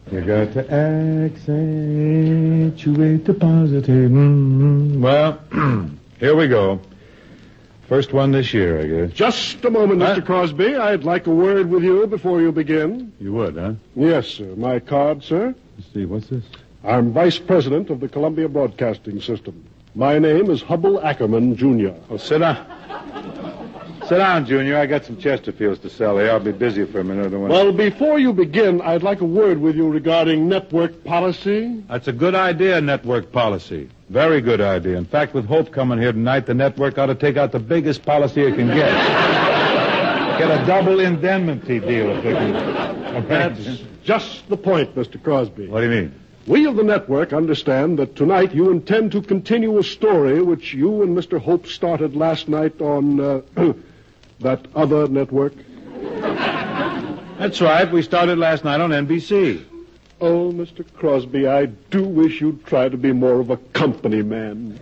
You got to accentuate the positive. Well, here we go. First one this year, I guess. Just a moment, Mr. Crosby. I'd like a word with you before you begin. You would, huh? Yes, sir. My card, sir. Let's see, what's this? I'm vice president of the Columbia Broadcasting System. My name is Hubble Ackerman, Jr. Oh, sit down. Sit down, Junior. I got some Chesterfields to sell here. I'll be busy for a minute. Well, before you begin, I'd like a word with you regarding network policy. That's a good idea, network policy. Very good idea. In fact, with Hope coming here tonight, the network ought to take out the biggest policy it can get. Get a double indemnity deal if they can. That's just the point, Mr. Crosby. What do you mean? We of the network understand that tonight you intend to continue a story which you and Mr. Hope started last night on that other network. That's right. We started last night on NBC. Oh, Mr. Crosby, I do wish you'd try to be more of a company man.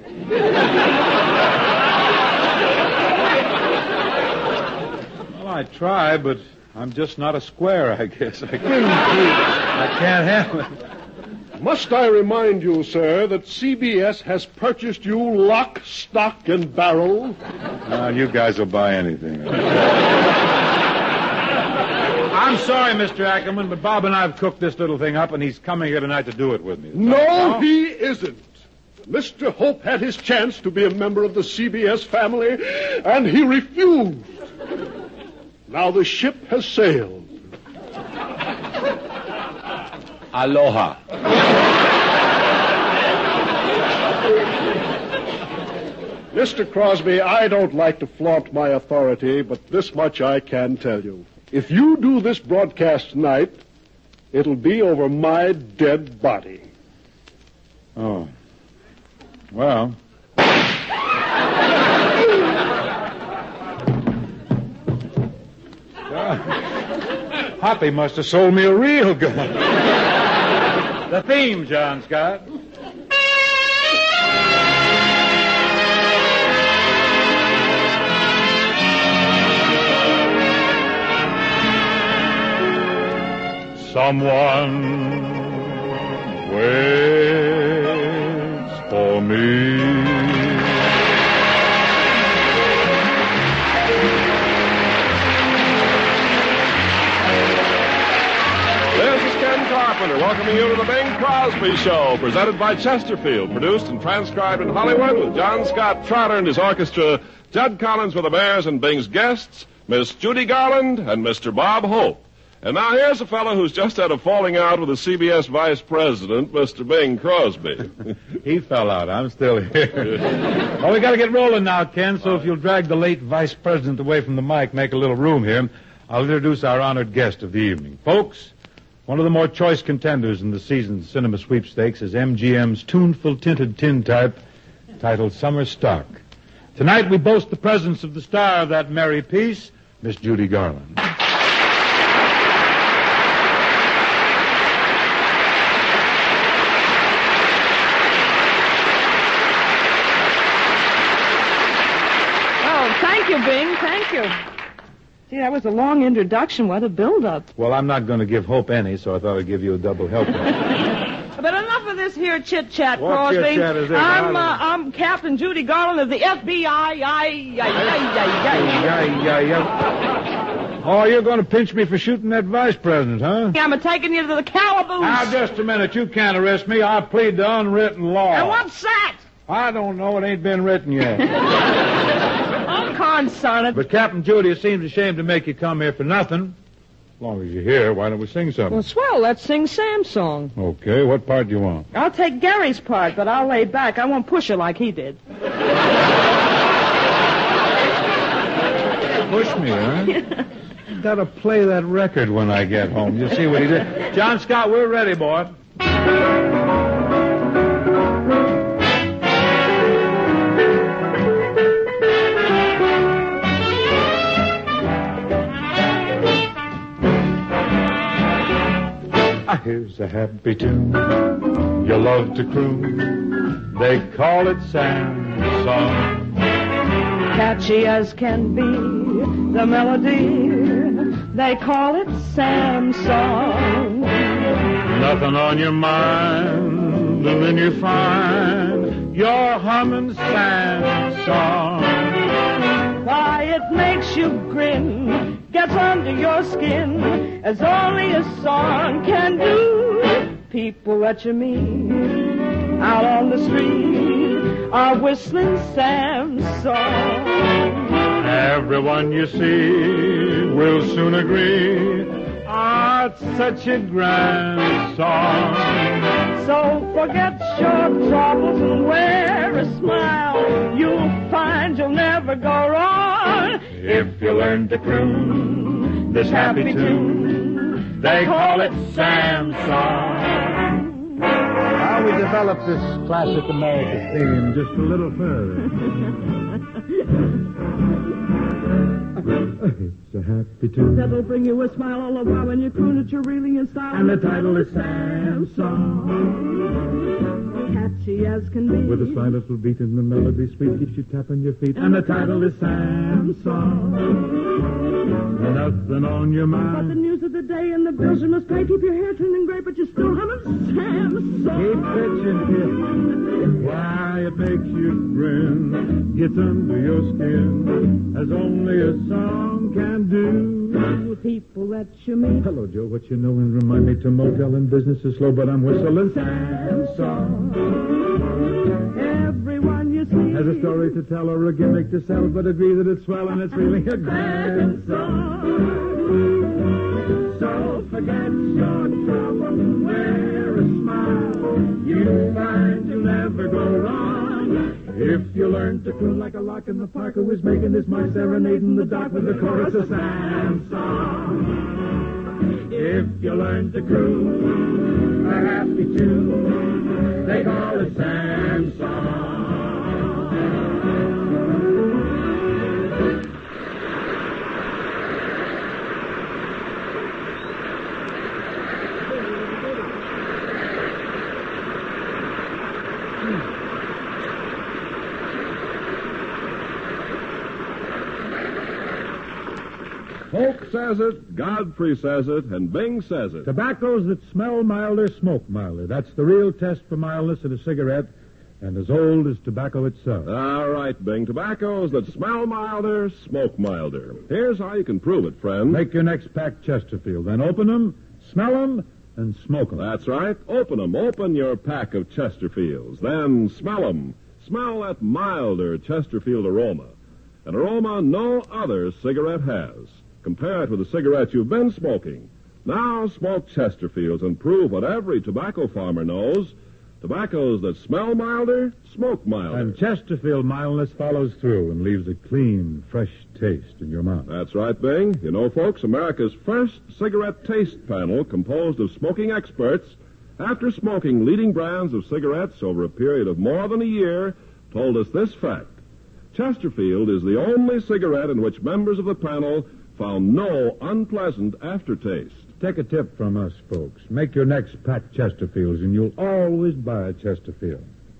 Well, I try, but I'm just not a square, I guess. I can't handle it. Must I remind you, sir, that CBS has purchased you lock, stock, and barrel? You guys will buy anything. I'm sorry, Mr. Ackerman, but Bob and I have cooked this little thing up, and he's coming here tonight to do it with me. No, he isn't. Mr. Hope had his chance to be a member of the CBS family, and he refused. Now the ship has sailed. Aloha. Mr. Crosby, I don't like to flaunt my authority, but this much I can tell you. If you do this broadcast tonight, it'll be over my dead body. Oh. Well. Hoppy must have sold me a real gun. The theme, John Scott. Someone waits for me. This is Ken Carpenter welcoming you to the Bing Crosby Show, presented by Chesterfield, produced and transcribed in Hollywood with John Scott Trotter and his orchestra, Judd Collins with the Bears, and Bing's guests, Miss Judy Garland and Mr. Bob Hope. And now here's a fellow who's just had a falling out with the CBS vice president, Mr. Bing Crosby. He fell out. I'm still here. Well, we got to get rolling now, Ken, so if you'll drag the late vice president away from the mic, make a little room here, I'll introduce our honored guest of the evening. Folks, one of the more choice contenders in the season's cinema sweepstakes is MGM's tuneful tinted tintype titled Summer Stock. Tonight we boast the presence of the star of that merry piece, Miss Judy Garland. Thank you, Bing. Thank you. Gee, that was a long introduction. What a build-up. Well, I'm not going to give Hope any, so I thought I'd give you a double helper. But enough of this here chit-chat, What Crosby. chit-chat is this? I'm Captain Judy Garland of the FBI. Oh, you're going to pinch me for shooting that vice president, huh? I'm taking you to the calaboose. Now, just a minute. You can't arrest me. I plead to unwritten law. And what's that? I don't know. It ain't been written yet. I'm consonant. But Captain Judy, it seems a shame to make you come here for nothing. As long as you're here, why don't we sing something? Well, swell. Let's sing Sam's song. Okay, what part do you want? I'll take Gary's part, but I'll lay back. I won't push her like he did. Push me, huh? Gotta play that record when I get home. You'll see what he did. John Scott, we're ready, boy. Here's a happy tune you love to croon. They call it Sam's song. Catchy as can be the melody. They call it Sam's song. nothing on your mind, and then you find you're humming Sam's song. Why, it makes you grin, gets under your skin, as only a song can do. People that you meet out on the street are whistling Sam's song. Everyone you see will soon agree, it's such a grand song. So forget your troubles and wear a smile. You'll find you'll never go wrong If you learn to croon this happy tune, they call it Sam's song. How we develop this classic American theme just a little further. It's a happy tune that'll bring you a smile all the while when you croon it, you're really in style. and the title is Sam's song. Catchy as can be. With a slight little beat in the melody sweet, keeps you tapping your feet. And the title is Sam's song. Nothing on your But the mind. news of the day and the bills you must pay keep your hair turning gray, but you're still humming Sam's song. Keep pitching it. Why, it makes you grin, gets under your skin, as only a song can do. People that you meet. Hello, Joe. What you know and remind me to motel and business is slow, but I'm whistling Sam's song. Everyone you see Has a story to tell or a gimmick to sell, but agree that it's swell and it's really a grand song. So forget your trouble and wear a smile. You'll find you'll never go wrong if you learn to croon like a lark in the park who is making this mark serenade in the dark with the chorus of Sam's song. If you learn to croon a happy tune, they call it Sam's song. Polk says it, Godfrey says it, and Bing says it. Tobaccos that smell milder, smoke milder. That's the real test for mildness in a cigarette, and as old as tobacco itself. All right, Bing. Tobaccos that smell milder, smoke milder. Here's how you can prove it, friend. Make your next pack Chesterfield, then open them, smell them, and smoke them. That's right. Open 'em. Open your pack of Chesterfields. Then smell 'em. Smell that milder Chesterfield aroma. An aroma no other cigarette has. Compare it with the cigarette you've been smoking. Now smoke Chesterfields and prove what every tobacco farmer knows. Tobaccos that smell milder, smoke milder. And Chesterfield mildness follows through and leaves a clean, fresh taste in your mouth. That's right, Bing. You know, folks, America's first cigarette taste panel, composed of smoking experts, after smoking leading brands of cigarettes over a period of more than a year, told us this fact. Chesterfield is the only cigarette in which members of the panel found no unpleasant aftertaste. Take a tip from us, folks. Make your next pack Chesterfields, and you'll always buy a Chesterfield.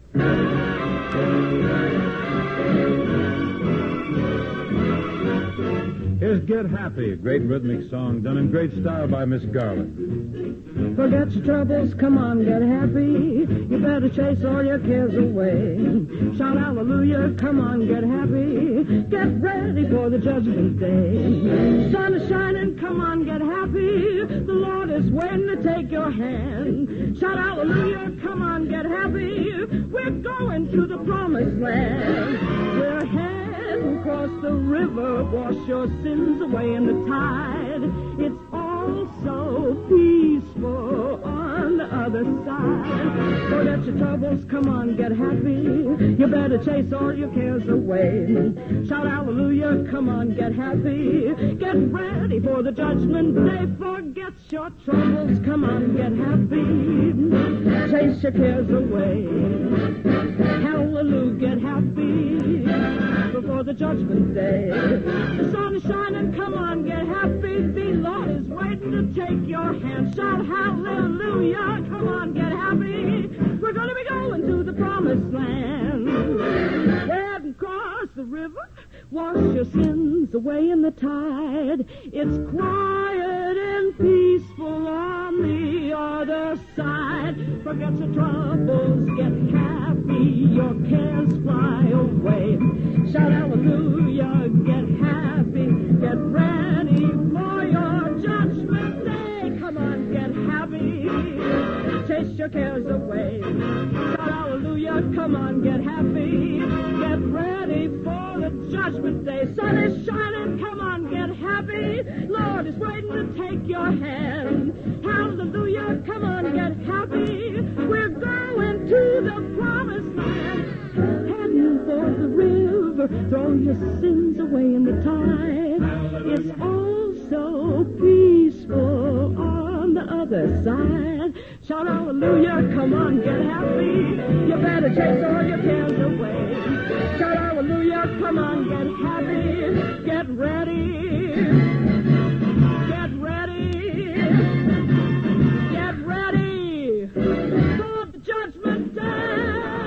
Here's Get Happy, a great rhythmic song done in great style by Miss Garland. Forget your troubles, come on, get happy. You better chase all your cares away. Shout hallelujah, come on, get happy. Get ready for the judgment day. Sun is shining, come on, get happy. The Lord is waiting to take your hand. Shout hallelujah, come on, get happy. We're going to the promised land. We're heading across the river, wash your sins away in the tide. It's all so peaceful on the other side. Forget your troubles, come on, get happy. You better chase all your cares away. Shout hallelujah, come on, get happy. Get ready for the judgment day. Forget your troubles, come on, get happy. Chase your cares away. Hallelujah, get happy before the judgment day. The sun is shining, come on, get happy. The Lord is waiting to take your hand. Shout hallelujah, come on, get happy. We're going to be going to the promised land. Head and cross the river, wash your sins away in the tide. It's quiet and peaceful on the other side. side. Forget your troubles, get happy, your cares fly away. Shout hallelujah, get happy, get ready for your judgment day. Come on, get happy, chase your cares away. Shout hallelujah, come on, get happy, get ready for the judgment day. Sun is shining, come on, get happy. Lord is waiting to take your hand. Hallelujah, come on, get happy. We're going to the promised land. Heading for the river, throw your sins away in the tide. It's all so peaceful on the other side. Shout hallelujah, come on, get happy. You better chase all your cares away. Shout hallelujah, come on, get happy. Get ready. Get ready. Get ready for the judgment day.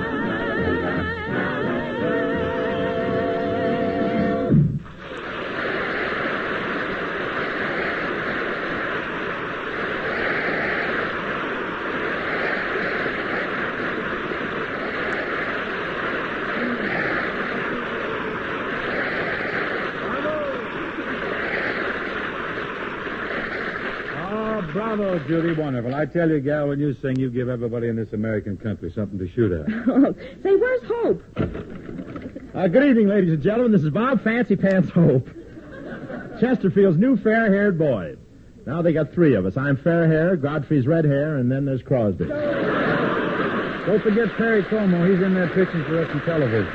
Bravo, Judy. Wonderful. I tell you, gal, when you sing, you give everybody in this American country something to shoot at. Say, where's Hope? Good evening, ladies and gentlemen. This is Bob Fancy Pants Hope, Chesterfield's new fair-haired boy. Now they got three of us. I'm fair hair, Godfrey's red hair, and then there's Crosby. Don't forget Perry Como. He's in there pitching for us on television.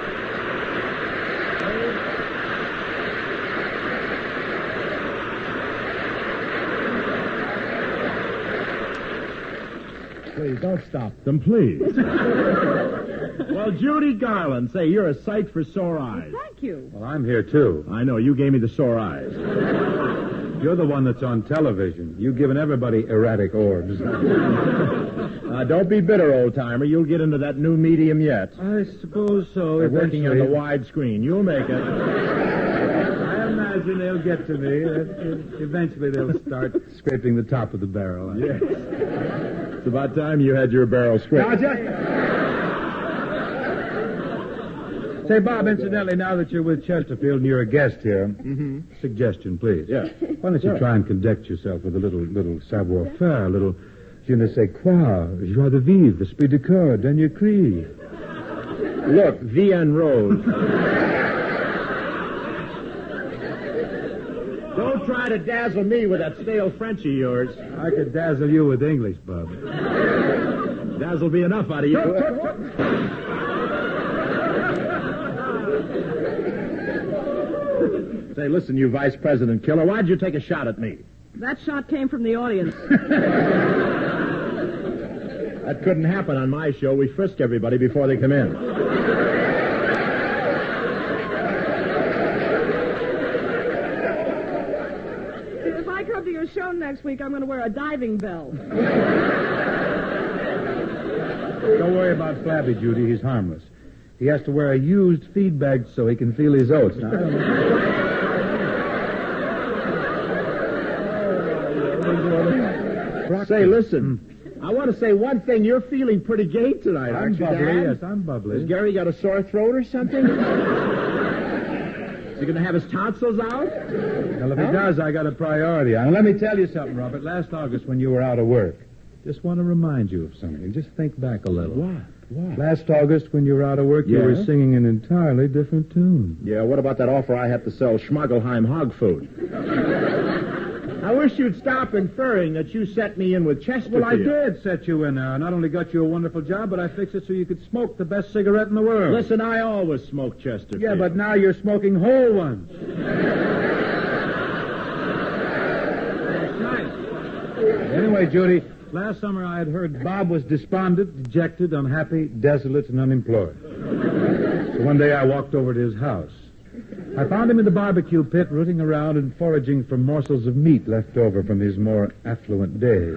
Please, don't stop them, please. Well, Judy Garland, say, you're a sight for sore eyes. Thank you. Well, I'm here, too. I know, you gave me the sore eyes. You're the one that's on television. You've given everybody erratic orbs. Don't be bitter, old-timer. You'll get into that new medium yet. I suppose so. They're working on the wide screen. You'll make it. I imagine they'll get to me. Eventually they'll start scraping the top of the barrel. Yes. It's about time you had your barrel scraped. Say, Bob, incidentally, now that you're with Chesterfield and you're a guest here, suggestion, please. Yeah. Why don't you try and conduct yourself with a little savoir-faire, a little je ne sais quoi, joie de vivre, esprit de corps, dernier cri. Look, Vienne Rose. Don't try to dazzle me with that stale French of yours. I could dazzle you with English, Bob. Dazzle'll be enough out of you. Say, listen, you vice president killer, why'd you take a shot at me? That shot came from the audience. That couldn't happen on my show. We frisk everybody before they come in. If I come to your show next week, I'm going to wear a diving bell. Don't worry about Flabby, Judy. He's harmless. He has to wear a used feed bag so he can feel his oats. Now, say, listen, I want to say one thing. You're feeling pretty gay tonight, aren't you, bubbly. Dad? Yes, I'm bubbly. Has Gary got a sore throat or something? Is he going to have his tonsils out? Well, if he does, I got a priority. Now, let me tell you something, Robert. Last August, when you were out of work, just want to remind you of something. Just think back a little. What? Last August, when you were out of work, you were singing an entirely different tune. Yeah, what about that offer I had to sell Schmogelheim hog food? I wish you'd stop inferring that you set me in with Chesterfield. Well, I did set you in there. I not only got you a wonderful job, but I fixed it so you could smoke the best cigarette in the world. Listen, I always smoke Chesterfield. Yeah, but now you're smoking whole ones. That's nice. Anyway, Judy, last summer I had heard Bob was despondent, dejected, unhappy, desolate, and unemployed. So one day I walked over to his house. I found him in the barbecue pit, rooting around and foraging for morsels of meat left over from his more affluent days.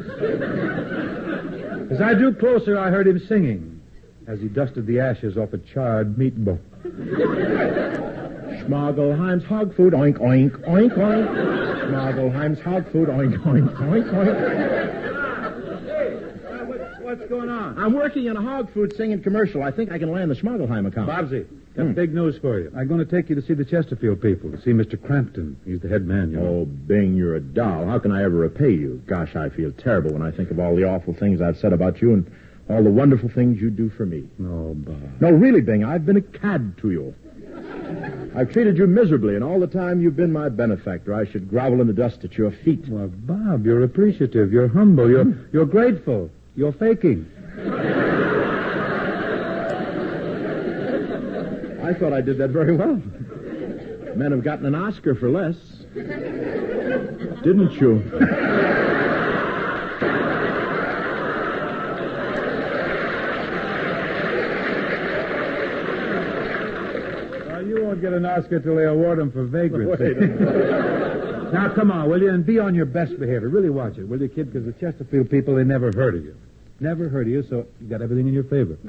As I drew closer, I heard him singing as he dusted the ashes off a charred meat bone. Schmogelheim's hog food, oink, oink, oink, oink. Schmogelheim's hog food, oink, oink, oink, oink. What's going on? I'm working in a hog food singing commercial. I think I can land the Schmoggelheim account. Bobsy, got big news for you. I'm going to take you to see the Chesterfield people, to see Mr. Crampton. He's the head man, you know. Oh, Bing, you're a doll. How can I ever repay you? Gosh, I feel terrible when I think of all the awful things I've said about you and all the wonderful things you do for me. No, Bob. No, really, Bing, I've been a cad to you. I've treated you miserably, and all the time you've been my benefactor. I should grovel in the dust at your feet. Well, Bob, you're appreciative. You're humble. You're grateful. You're faking. I thought I did that very well. Men have gotten an Oscar for less. Didn't you? You won't get an Oscar till they award him for vagrancy. Now, come on, will you? And be on your best behavior. Really watch it, will you, kid? Because the Chesterfield people, they never heard of you. Never heard of you, so you got everything in your favor.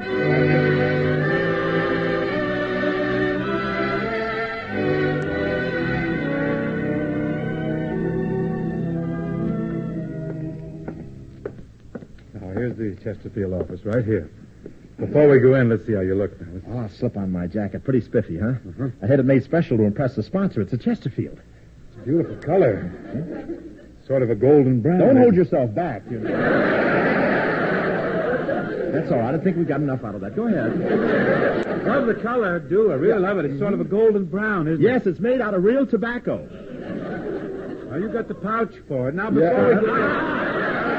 Now, here's the Chesterfield office right here. Before we go in, let's see how you look now. Oh, I'll slip on my jacket. Pretty spiffy, huh? I had it made special to impress the sponsor. It's a Chesterfield. It's a beautiful color. Sort of a golden brown. Don't hold yourself back. You know. That's all right. I think we've got enough out of that. Go ahead. Love the color, do. I really love it. It's sort of a golden brown, isn't it? Yes, it's made out of real tobacco. Well, you got the pouch for it. Now, before we go...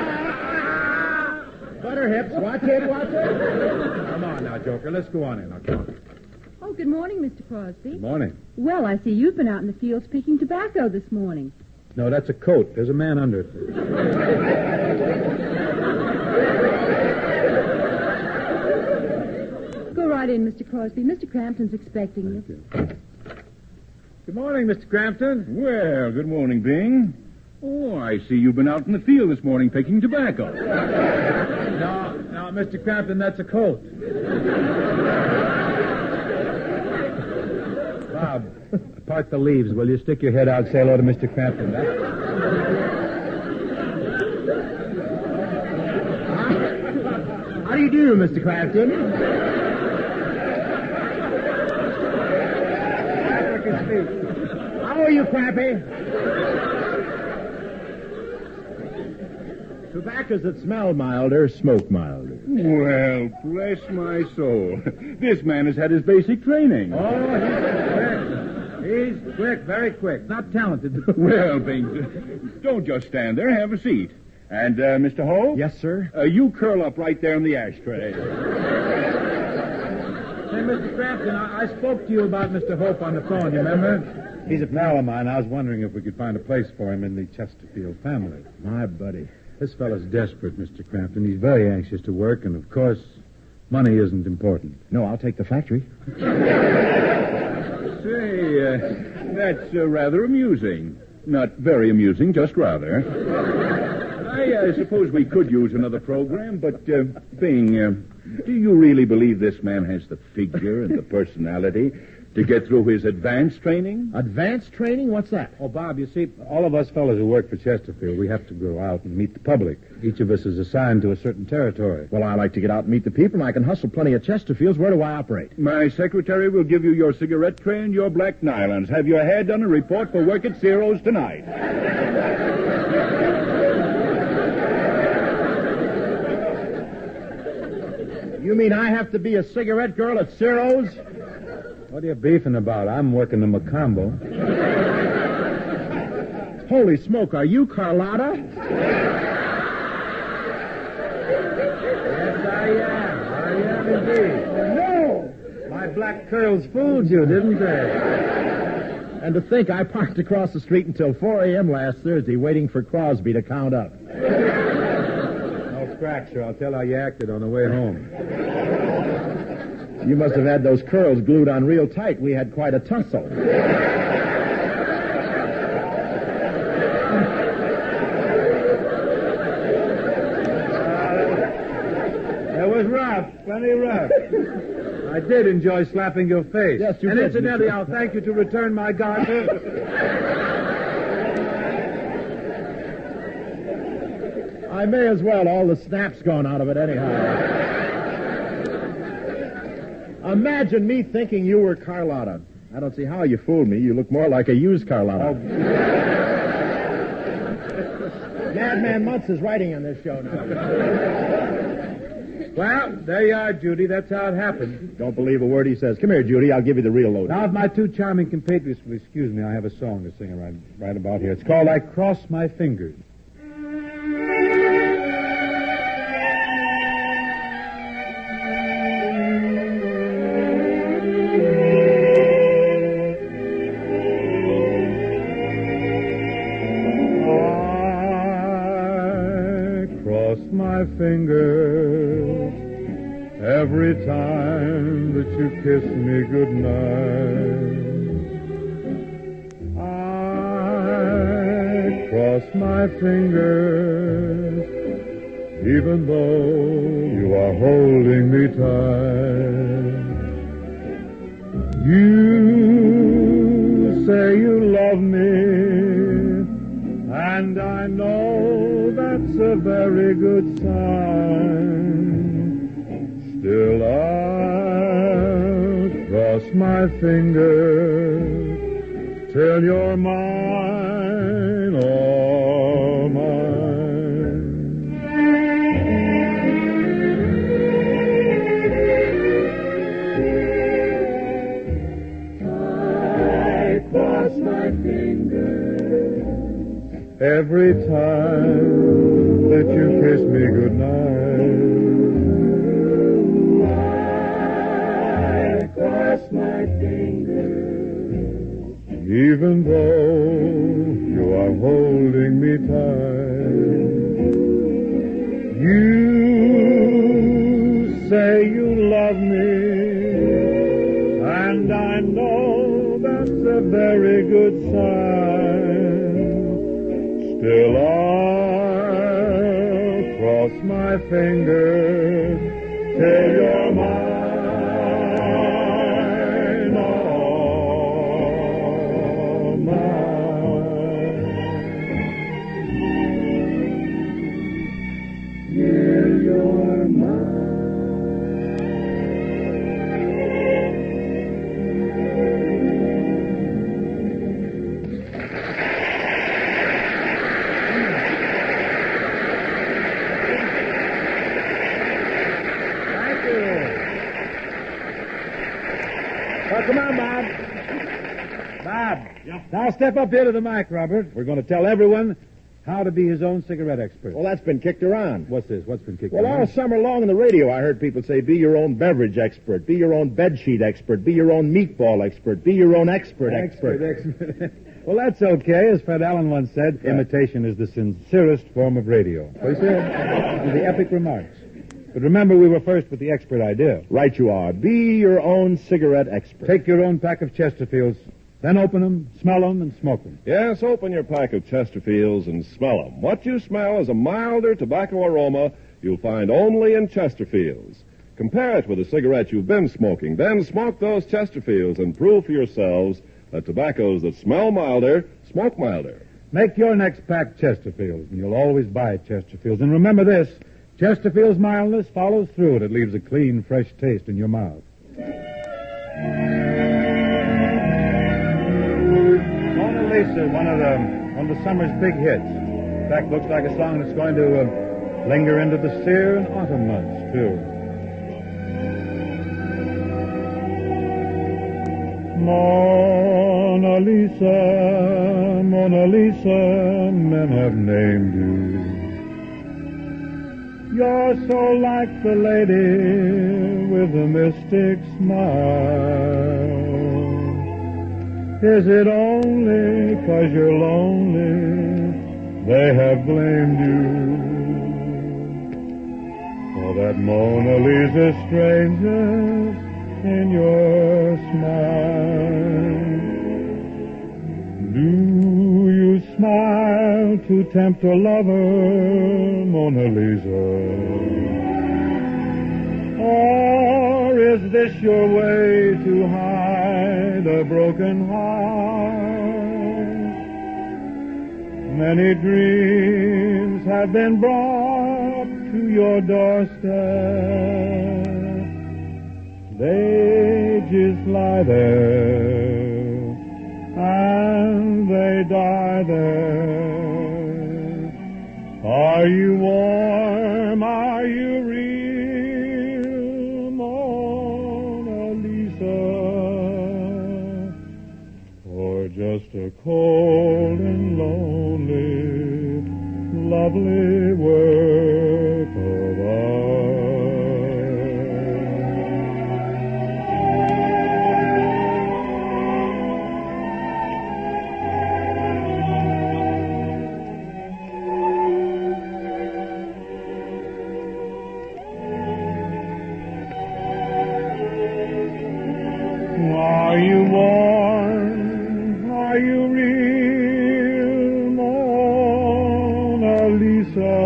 Butter hips. Watch it. Come on now, Joker. Let's go on in. Now, come on. Oh, good morning, Mr. Crosby. Good morning. Well, I see you've been out in the fields picking tobacco this morning. No, that's a coat. There's a man under it. Go right in, Mr. Crosby. Mr. Crampton's expecting you. Good morning, Mr. Crampton. Well, good morning, Bing. Oh, I see you've been out in the field this morning picking tobacco. No, Mr. Crampton, that's a coat. Bob, part the leaves, will you? Stick your head out, say hello to Mr. Crampton. How do you do, Mr. Crampton? How are you, Crappy? Tobaccos that smell milder, smoke milder. Well, bless my soul. This man has had his basic training. Oh, he's quick, very quick. Not talented, but... Well, Bing, don't just stand there. Have a seat. And, Mr. Hope? Yes, sir? You curl up right there in the ashtray. Hey, Mr. Crampton, I spoke to you about Mr. Hope on the phone, you remember? He's a pal of mine. I was wondering if we could find a place for him in the Chesterfield family. My buddy. This fellow's desperate, Mr. Crampton. He's very anxious to work, and, of course, money isn't important. No, I'll take the factory. Say, that's rather amusing. Not very amusing, just rather. I suppose we could use another program, but, Bing, do you really believe this man has the figure and the personality to get through his advanced training? Advanced training? What's that? Oh, Bob, you see, all of us fellows who work for Chesterfield, we have to go out and meet the public. Each of us is assigned to a certain territory. Well, I like to get out and meet the people, and I can hustle plenty of Chesterfields. Where do I operate? My secretary will give you your cigarette tray and your black nylons. Have your hair done and report for work at Ciro's tonight. You mean I have to be a cigarette girl at Ciro's? What are you beefing about? I'm working the Macombo. Holy smoke, are you Carlotta? Yes, I am indeed. No! My black curls fooled you, didn't they? And to think I parked across the street until 4 a.m. last Thursday waiting for Crosby to count up. No scratch, sir. I'll tell how you acted on the way home. You must have had those curls glued on real tight. We had quite a tussle. It was rough, plenty rough. I did enjoy slapping your face. Yes, you and did. Incidentally, I'll thank you to return my garter. I may as well. All the snap's gone out of it anyhow. Imagine me thinking you were Carlotta. I don't see how you fooled me. You look more like a used Carlotta. Madman Mutz is writing on this show now. Well, there you are, Judy. That's how it happened. Don't believe a word he says. Come here, Judy. I'll give you the real load. Now, if my two charming compatriots will excuse me, I have a song to sing right about here. It's called I Cross My Fingers. My fingers every time that you kiss me goodnight. I cross my fingers even though you are holding me tight. You say you love me, and I know that's a very good sign. Still I'll cross my fingers till you're mine, all mine. I cross my fingers every time that you kiss me goodnight. I cross my fingers even though you are holding me tight. You say you love me, and I know that's a very good sign. Still I'll cross my fingers till you're mine, all mine. Till you're mine. Well, come on, Bob. Bob. Yeah. Now step up here to the mic, Robert. We're going to tell everyone how to be his own cigarette expert. Well, that's been kicked around. What's this? What's been kicked Well, around? all summer long on the radio, I heard people say, be your own beverage expert, be your own bedsheet expert, be your own meatball expert, be your own expert. Well, that's okay. As Fred Allen once said, imitation is the sincerest form of radio. So he said, the epic remarks. But remember, we were first with the expert idea. Right you are. Be your own cigarette expert. Take your own pack of Chesterfields, then open them, smell them, and smoke them. Yes, open your pack of Chesterfields and smell them. What you smell is a milder tobacco aroma you'll find only in Chesterfields. Compare it with the cigarette you've been smoking. Then smoke those Chesterfields and prove for yourselves that tobaccos that smell milder smoke milder. Make your next pack Chesterfields, and you'll always buy Chesterfields. And remember this, Chesterfield's mildness follows through it. It leaves a clean, fresh taste in your mouth. Mona Lisa, one of the summer's big hits. In fact, looks like a song that's going to linger into the sere and autumn months, too. Mona Lisa, Mona Lisa, men have named you. You're so like the lady with the mystic smile. Is it only 'cause you're lonely they have blamed you for that Mona Lisa strangeness in your smile? Do you smile to tempt a lover, Mona Lisa? Or is this your way to hide a broken heart? Many dreams have been brought to your doorstep. They just lie there and they die there. Are you warm? Are you real, Mona Lisa? Or just a cold and lonely, lovely work of art? Are you warm? Are you real, Mona Lisa?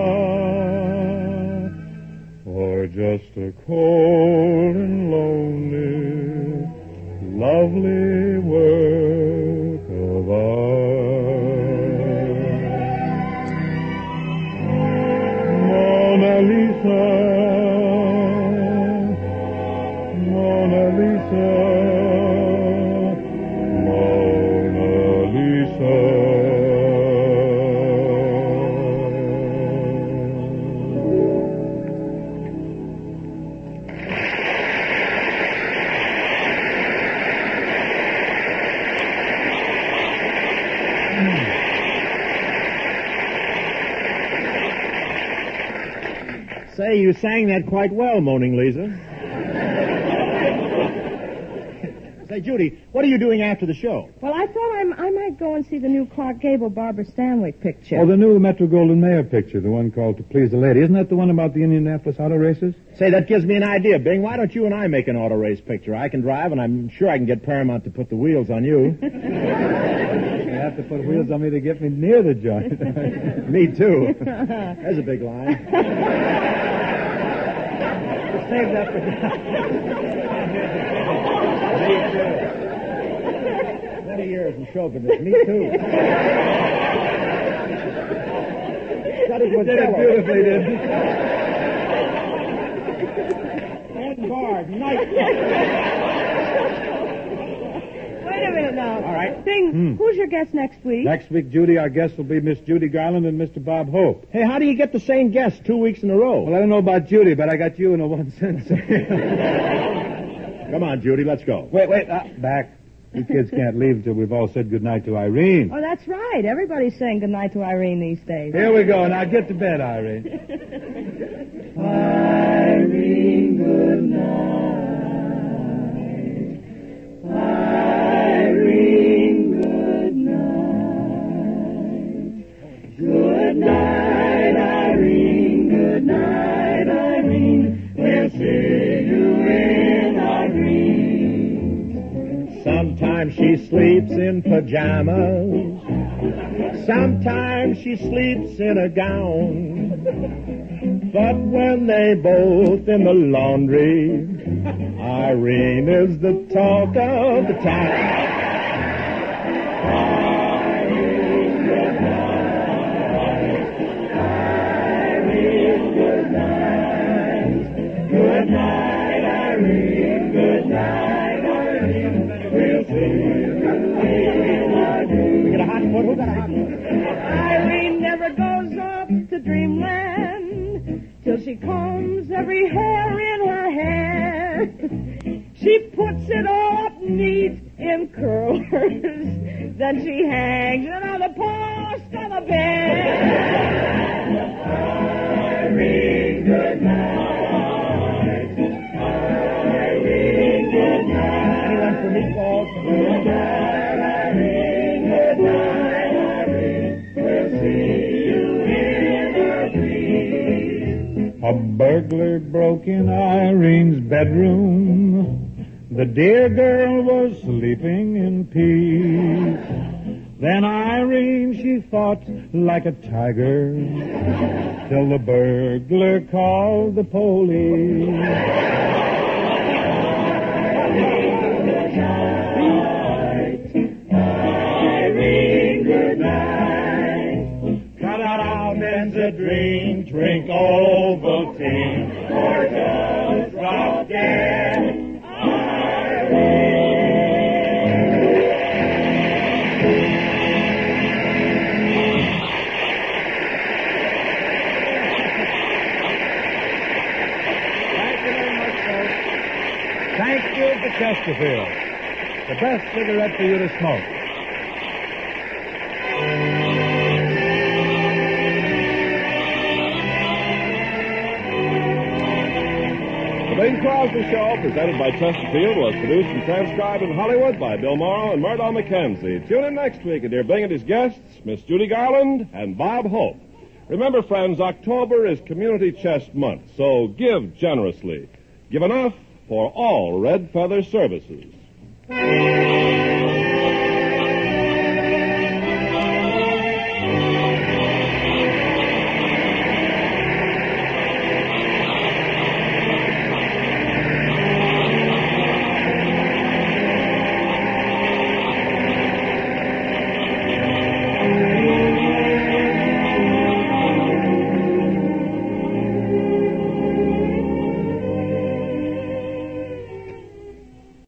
Or just a cold and lonely, lovely work of art? Mona Lisa, Mona Lisa, Mona Lisa. Say, you sang that quite well, Moaning Lisa. Say, Judy, what are you doing after the show? Well, I thought I might go and see the new Clark Gable Barbara Stanwyck picture. Oh, the new Metro-Goldwyn-Mayer picture, the one called To Please the Lady. Isn't that the one about the Indianapolis auto races? Say, that gives me an idea, Bing. Why don't you and I make an auto race picture? I can drive, and I'm sure I can get Paramount to put the wheels on you. You have to put wheels on me to get me near the joint. Me, too. There's a big line. Save that for... Me, too. 20 years in show business. Me, too. That is what did it beautifully, did. And guard, night. Wait a minute now. All right. Bing, who's your guest next week? Next week, Judy, our guest will be Miss Judy Garland and Mr. Bob Hope. Hey, how do you get the same guest 2 weeks in a row? Well, I don't know about Judy, but I got you in a 1 cent. Come on, Judy, let's go. Wait, back. You kids can't leave until we've all said goodnight to Irene. Oh, that's right. Everybody's saying goodnight to Irene these days. Here we go. Now get to bed, Irene. Irene, good night. Irene, good night. Good night, Irene. Good night, Irene. We'll see you in Irene. Sometimes she sleeps in pajamas. Sometimes she sleeps in a gown. But when they both in the laundry, Irene is the talk of the town. Irene, good night. Irene, good night. Good night, Irene. Good night, Irene. We'll see you in Irene. We got a hot foot? Who got a hot foot? Irene never goes off to dreamland till she combs every hair in her hair. She puts it all up neat in curlers. Then she hangs it on the post on the bed. Irene, good night. Irene, good night. Anyone for meatballs? Good night, Irene. Good night, Irene. We'll see you in Irene. A burglar broke in Irene's bedroom. The dear girl was sleeping in peace. Then Irene, she fought like a tiger till the burglar called the police. Irene, good night. Cut out our men's a drink, drink Ovaltine, or just drop dead. Thank you to Chesterfield. The best cigarette for you to smoke. The Bing Crosby Show, presented by Chesterfield, was produced and transcribed in Hollywood by Bill Morrow and Murdo McKenzie. Tune in next week and hear Bing and his guests, Miss Judy Garland and Bob Hope. Remember, friends, October is Community Chest Month, so give generously. Give enough for all Red Feather services.